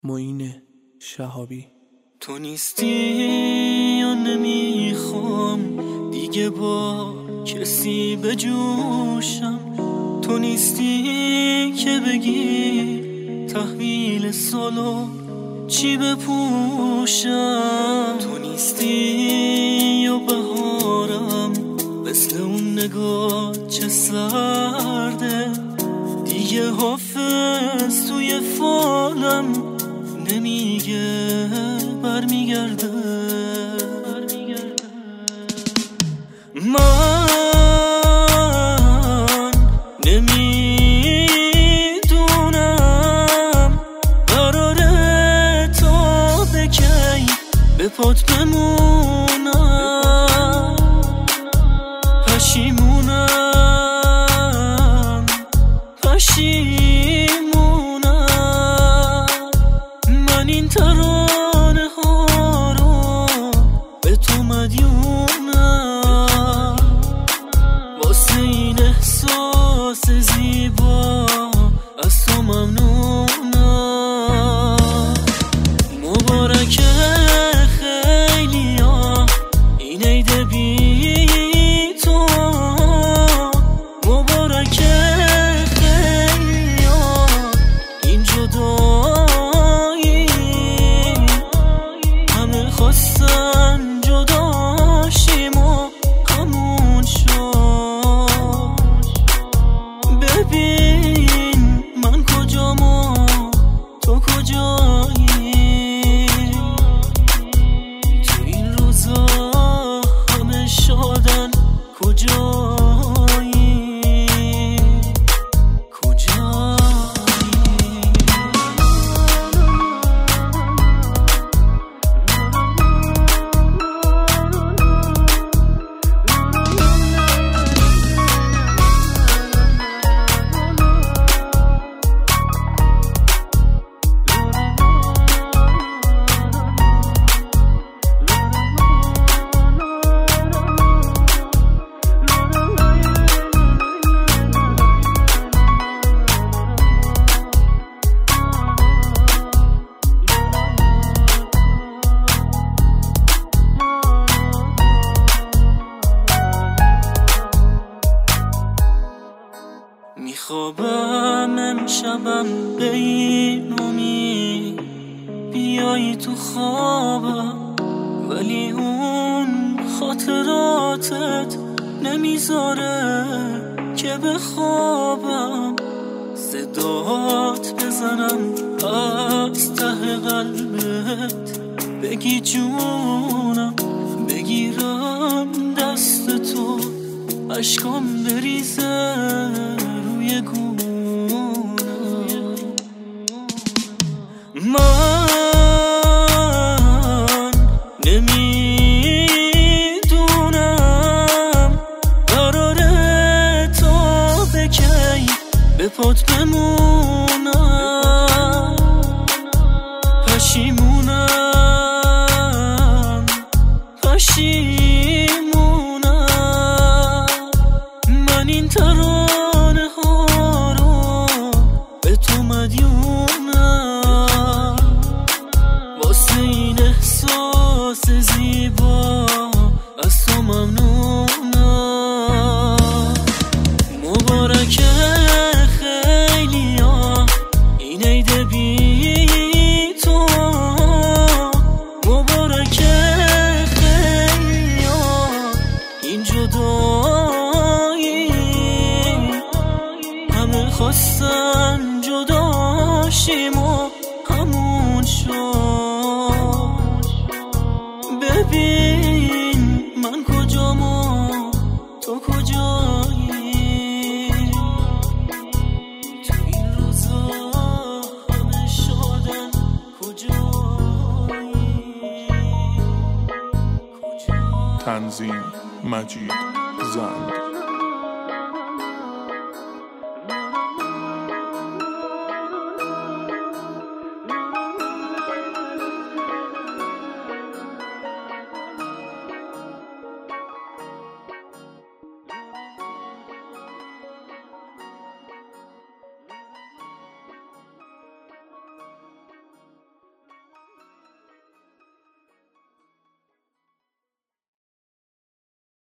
معین شهابی. تو نیستی یا نمیخوام دیگه با کسی بجوشم، تو نیستی که بگی تحویل سالو چی بپوشم، تو نیستی یا بهارم مثل اون نگاه چه سرده، دیگه حافظ توی فالم نمیگه برمیگرده. من نمیدونم قراره تا به کی به پات بمونم، پشیمونم من این ترانه ها رو به تو مدیونم، واسه این احساس زیبا از تو ممنونم. مبارکه خیلی ها این عید بی تو، مبارکه خیلی ها این جدایی، همه خواستن جداشیم و همون شد. ببین من کجام و تو کجایی، تو این روزا همه شادن کجایی. میخوابم امشبم به این امید بیایی تو خوابم، ولی اون خاطراتت نمیذاره که بخوابم. صدات بزنم از ته قلبت بگی جونم، بگیرم دست تو اشکام بریزه روی گونم. من نمیدونم قراره تا به کی به پات بمونم، پشیمونم من این ترانه ها رو به تو مدیونم، واسه این احساس زیبا از تو ممنونم. مبارکه خیلی ها این عید بی تو، مبارکه خیلی ها این جدایی، همه خواستن جداشیم و همون شد. ببین من کجام و تو کجایی، تو این روزا همه شادن کجایی. تنظیم مجید زند.